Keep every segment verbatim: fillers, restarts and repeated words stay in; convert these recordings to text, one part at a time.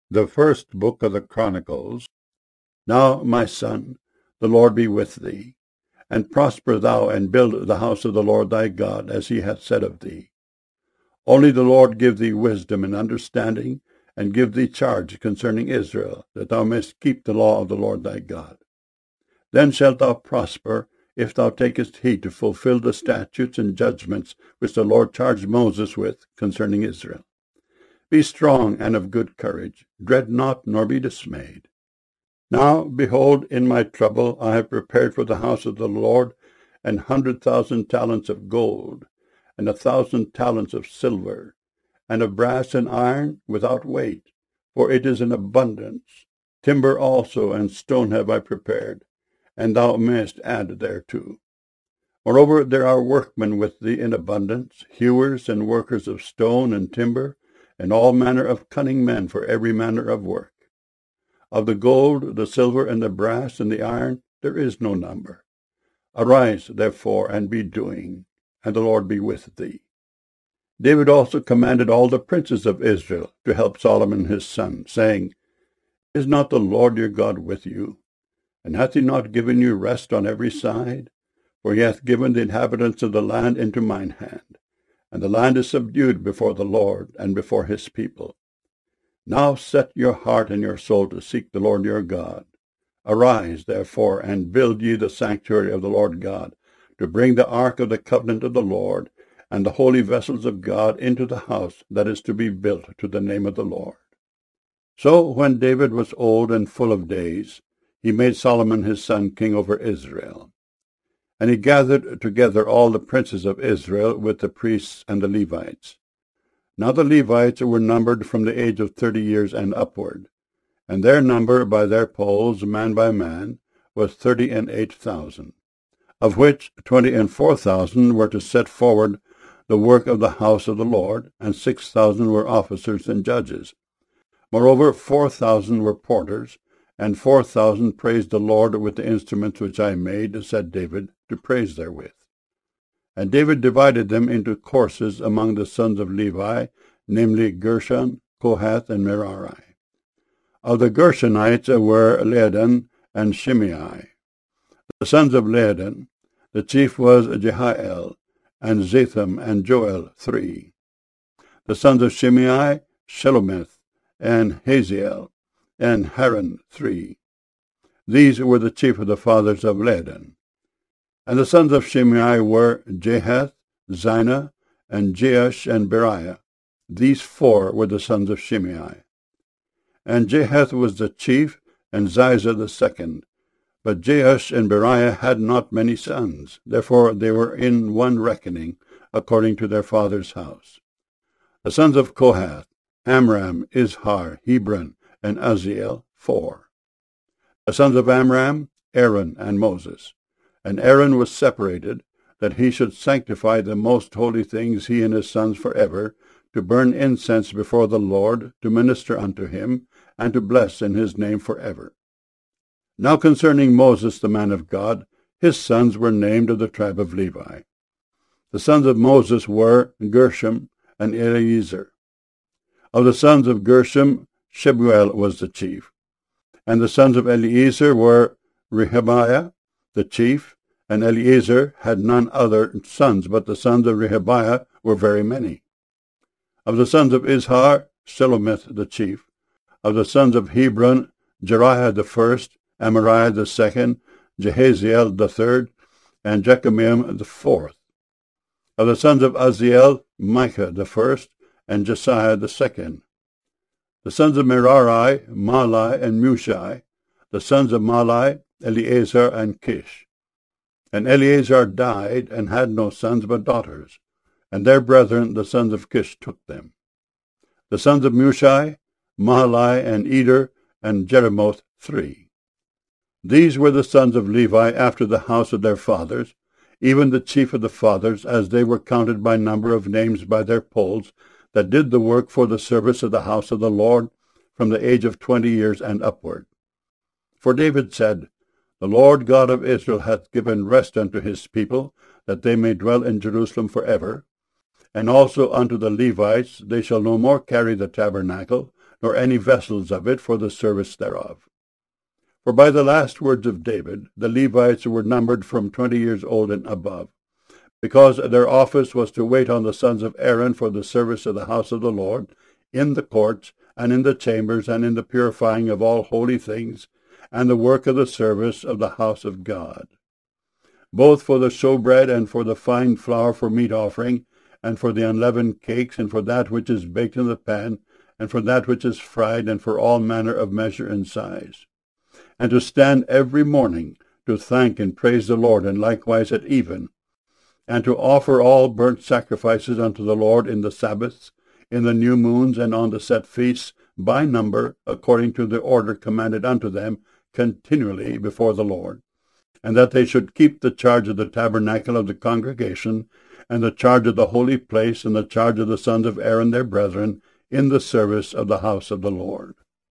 The first book of the Chronicles. Now, my son, the Lord be with thee, and prosper thou, and build the house of the Lord thy God, as he hath said of thee. Only the Lord give thee wisdom and understanding, and give thee charge concerning Israel, that thou mayst keep the law of the Lord thy God. Then shalt thou prosper, if thou takest heed to fulfill the statutes and judgments which the Lord charged Moses with concerning Israel. Be strong and of good courage, dread not, nor be dismayed. Now, behold, in my trouble I have prepared for the house of the Lord an hundred thousand talents of gold, and a thousand talents of silver, and of brass and iron without weight, for it is in abundance. Timber also and stone have I prepared, and thou mayest add thereto. Moreover, there are workmen with thee in abundance, hewers and workers of stone and timber, and all manner of cunning men for every manner of work. Of the gold, the silver, and the brass, and the iron, there is no number. Arise, therefore, and be doing, and the Lord be with thee. David also commanded all the princes of Israel to help Solomon his son, saying, Is not the Lord your God with you? And hath he not given you rest on every side? For he hath given the inhabitants of the land into mine hand, and the land is subdued before the Lord and before his people. Now set your heart and your soul to seek the Lord your God. Arise, therefore, and build ye the sanctuary of the Lord God, to bring the ark of the covenant of the Lord, and the holy vessels of God into the house that is to be built to the name of the Lord. So when David was old and full of days, he made Solomon his son king over Israel. And he gathered together all the princes of Israel with the priests and the Levites. Now the Levites were numbered from the age of thirty years and upward, and their number by their polls, man by man, was thirty and eight thousand, of which twenty and four thousand were to set forward the work of the house of the Lord, and six thousand were officers and judges. Moreover, four thousand were porters, and four thousand praised the Lord with the instruments which I made, said David, to praise therewith. And David divided them into courses among the sons of Levi, namely Gershon, Kohath, and Merari. Of the Gershonites were Ladan and Shimei. The sons of Ladan, the chief was Jehiel, and Zatham and Joel, three. The sons of Shimei, Shelomith, and Haziel, and Haran, three. These were the chief of the fathers of Ladan. And the sons of Shimei were Jahath, Zina, and Jeush, and Beriah. These four were the sons of Shimei. And Jahath was the chief, and Ziza the second. But Jeush and Beriah had not many sons, therefore they were in one reckoning, according to their father's house. The sons of Kohath, Amram, Izhar, Hebron, and Uzziel, four. The sons of Amram, Aaron, and Moses. And Aaron was separated, that he should sanctify the most holy things, he and his sons forever, to burn incense before the Lord, to minister unto him, and to bless in his name forever. Now concerning Moses the man of God, his sons were named of the tribe of Levi. The sons of Moses were Gershom and Eleazar. Of the sons of Gershom, Shebuel was the chief. And the sons of Eleazar were Rehabiah, the chief, and Eleazar had none other sons, but the sons of Rehabiah were very many. Of the sons of Izhar, Shelomith the chief. Of the sons of Hebron, Jeriah the first, Amariah the second, Jehaziel the third, and Jekameam the fourth. Of the sons of Uzziel, Micah the first, and Jesiah the second. The sons of Merari, Mahli, and Mushi. The sons of Mahli, Eleazar, and Kish. And Eleazar died, and had no sons but daughters, and their brethren the sons of Kish took them. The sons of Mushi, Mahli, and Eder, and Jeremoth, three. These were the sons of Levi after the house of their fathers, even the chief of the fathers, as they were counted by number of names by their polls, that did the work for the service of the house of the Lord, from the age of twenty years and upward. For David said, The Lord God of Israel hath given rest unto his people, that they may dwell in Jerusalem forever. And also unto the Levites, they shall no more carry the tabernacle, nor any vessels of it for the service thereof. For by the last words of David, the Levites were numbered from twenty years old and above, because their office was to wait on the sons of Aaron for the service of the house of the Lord, in the courts, and in the chambers, and in the purifying of all holy things, and the work of the service of the house of God, both for the showbread, and for the fine flour for meat offering, and for the unleavened cakes, and for that which is baked in the pan, and for that which is fried, and for all manner of measure and size, and to stand every morning to thank and praise the Lord, and likewise at even, and to offer all burnt sacrifices unto the Lord in the Sabbaths, in the new moons, and on the set feasts, by number, according to the order commanded unto them, continually before the Lord, and that they should keep the charge of the tabernacle of the congregation, and the charge of the holy place, and the charge of the sons of Aaron their brethren, in the service of the house of the Lord.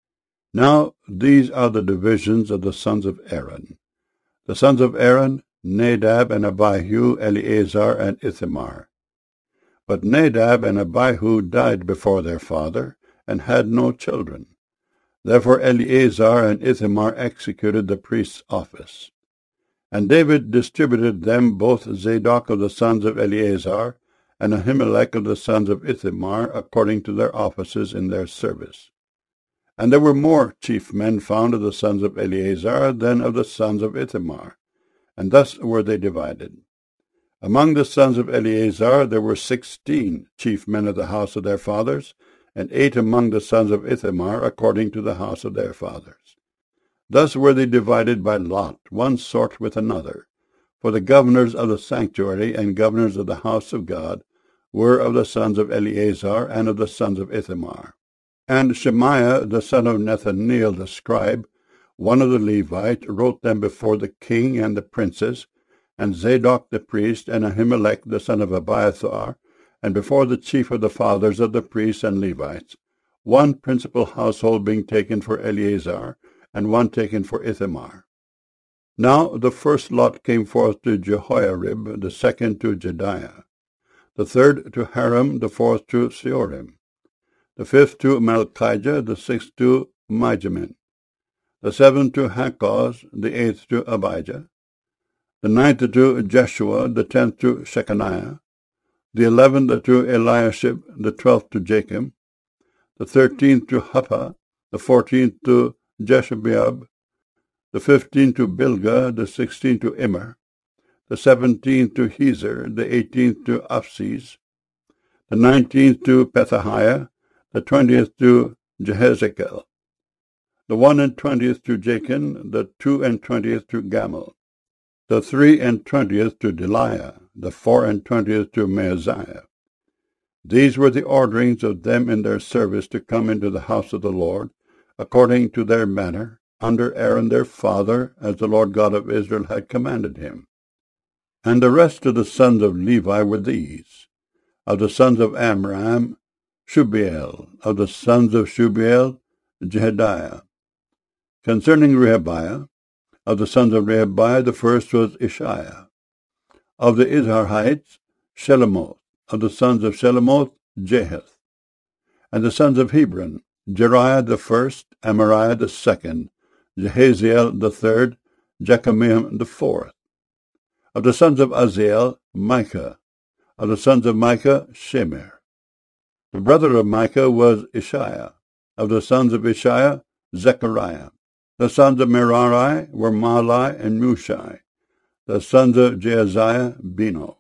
Now these are the divisions of the sons of Aaron. The sons of Aaron, Nadab and Abihu, Eleazar and Ithamar. But Nadab and Abihu died before their father, and had no children. Therefore Eleazar and Ithamar executed the priest's office. And David distributed them both Zadok of the sons of Eleazar, and Ahimelech of the sons of Ithamar, according to their offices in their service. And there were more chief men found of the sons of Eleazar than of the sons of Ithamar, and thus were they divided. Among the sons of Eleazar there were sixteen chief men of the house of their fathers, and eight among the sons of Ithamar, according to the house of their fathers. Thus were they divided by lot, one sort with another. For the governors of the sanctuary and governors of the house of God were of the sons of Eleazar and of the sons of Ithamar. And Shemaiah the son of Nethaneel the scribe, one of the Levites, wrote them before the king and the princes, and Zadok the priest, and Ahimelech the son of Abiathar, and before the chief of the fathers of the priests and Levites, one principal household being taken for Eleazar, and one taken for Ithamar. Now the first lot came forth to Jehoiarib, the second to Jediah, the third to Haram, the fourth to Seorim, the fifth to Malchijah, the sixth to Mijamin, the seventh to Hakkoz, the eighth to Abijah, the ninth to Jeshua, the tenth to Shechaniah, the eleventh to Eliashib, the twelfth to Jacob, the thirteenth to Huppah, the fourteenth to Jeshabeab, the fifteenth to Bilgah, the sixteenth to Immer, the seventeenth to Hezer, the eighteenth to Apsis, the nineteenth to Pethahiah, the twentieth to Jehezekel, the one and twentieth to Jachin, the two and twentieth to Gamul, the three and twentieth to Deliah, the four and twentieth to Maaziah. These were the orderings of them in their service to come into the house of the Lord, according to their manner, under Aaron their father, as the Lord God of Israel had commanded him. And the rest of the sons of Levi were these: of the sons of Amram, Shubael; of the sons of Shubael, Jehediah. Concerning Rehabiah, of the sons of Rehabiah, the first was Ishiah. Of the Izharites, Shelomoth; of the sons of Shelomoth, Jeheth. And the sons of Hebron, Jeriah the first, Amariah the second, Jehaziel the third, Jekameam the fourth. Of the sons of Aziel, Micah. Of the sons of Micah, Shemer. The brother of Micah was Ishiah. Of the sons of Ishiah, Zechariah. The sons of Merari were Mahli and Mushai. The sons of Jeaziah, Beno.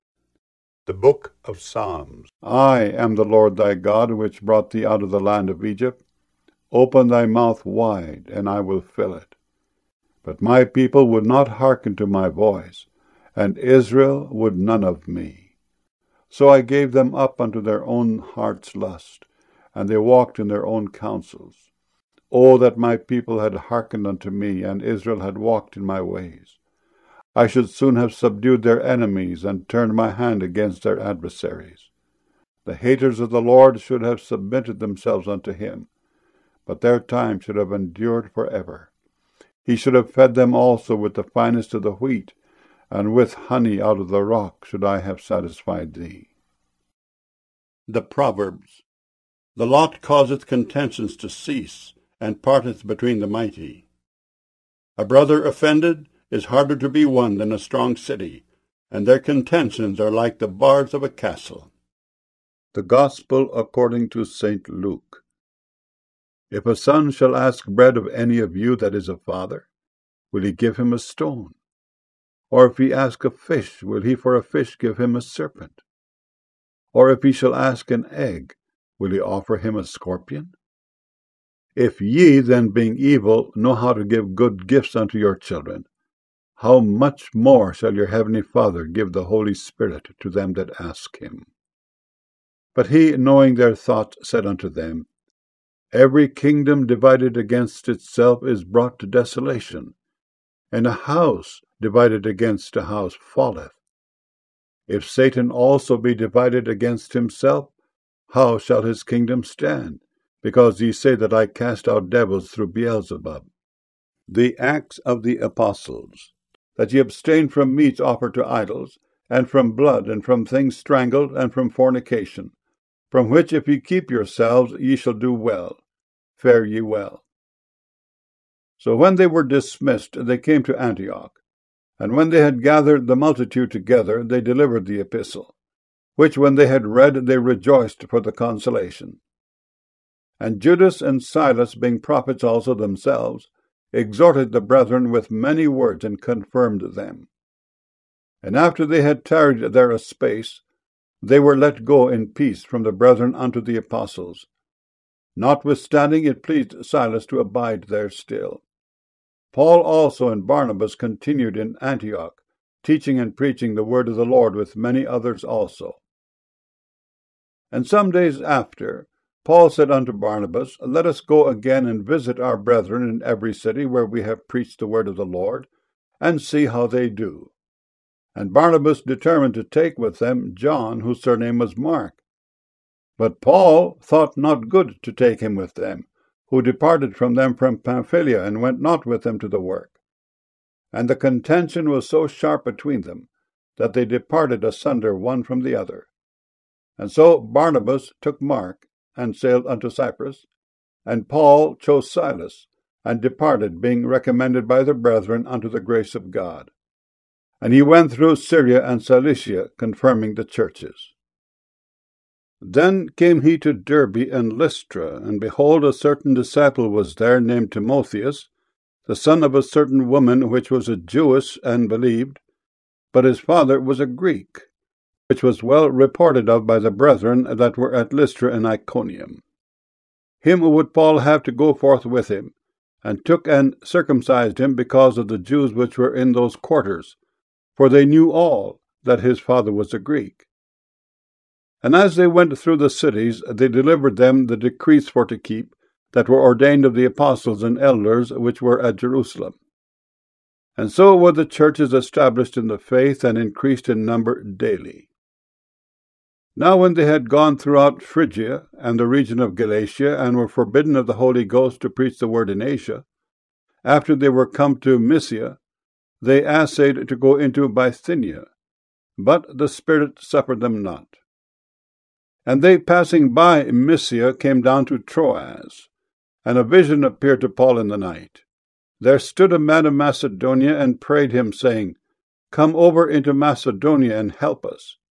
The Book of Psalms. I am the Lord thy God, which brought thee out of the land of Egypt. Open thy mouth wide, and I will fill it. But my people would not hearken to my voice, and Israel would none of me. So I gave them up unto their own heart's lust, and they walked in their own counsels. O that my people had hearkened unto me, and Israel had walked in my ways! I should soon have subdued their enemies, and turned my hand against their adversaries. The haters of the Lord should have submitted themselves unto him, but their time should have endured for ever. He should have fed them also with the finest of the wheat, and with honey out of the rock should I have satisfied thee. The Proverbs. The lot causeth contentions to cease, and parteth between the mighty. A brother offended is harder to be won than a strong city, and their contentions are like the bars of a castle. The Gospel according to Saint Luke. If a son shall ask bread of any of you that is a father, will he give him a stone? Or if he ask a fish, will he for a fish give him a serpent? Or if he shall ask an egg, will he offer him a scorpion? If ye then, being evil, know how to give good gifts unto your children, how much more shall your heavenly Father give the Holy Spirit to them that ask him? But he, knowing their thoughts, said unto them, Every kingdom divided against itself is brought to desolation, and a house divided against a house falleth. If Satan also be divided against himself, how shall his kingdom stand? Because ye say that I cast out devils through Beelzebub. The Acts of the Apostles. That ye abstain from meats offered to idols, and from blood, and from things strangled, and from fornication, from which if ye keep yourselves, ye shall do well. Fare ye well. So when they were dismissed, they came to Antioch. And when they had gathered the multitude together, they delivered the epistle, which when they had read, they rejoiced for the consolation. And Judas and Silas, being prophets also themselves, exhorted the brethren with many words, and confirmed them. And after they had tarried there a space, they were let go in peace from the brethren unto the apostles. Notwithstanding it pleased Silas to abide there still. Paul also and Barnabas continued in Antioch, teaching and preaching the word of the Lord with many others also. And some days after, Paul said unto Barnabas, Let us go again and visit our brethren in every city where we have preached the word of the Lord, and see how they do. And Barnabas determined to take with them John, whose surname was Mark. But Paul thought not good to take him with them, who departed from them from Pamphylia, and went not with them to the work. And the contention was so sharp between them, that they departed asunder one from the other. And so Barnabas took Mark, and sailed unto Cyprus, and Paul chose Silas, and departed, being recommended by the brethren unto the grace of God. And he went through Syria and Cilicia, confirming the churches. Then came he to Derbe and Lystra, and behold, a certain disciple was there, named Timotheus, the son of a certain woman which was a Jewess, and believed, but his father was a Greek, which was well reported of by the brethren that were at Lystra and Iconium. Him would Paul have to go forth with him, and took and circumcised him because of the Jews which were in those quarters, for they knew all that his father was a Greek. And as they went through the cities, they delivered them the decrees for to keep, that were ordained of the apostles and elders which were at Jerusalem. And so were the churches established in the faith, and increased in number daily. Now when they had gone throughout Phrygia and the region of Galatia, and were forbidden of the Holy Ghost to preach the word in Asia, after they were come to Mysia, they assayed to go into Bithynia, but the Spirit suffered them not. And they, passing by Mysia, came down to Troas, and a vision appeared to Paul in the night. There stood a man of Macedonia, and prayed him, saying, Come over into Macedonia, and help us.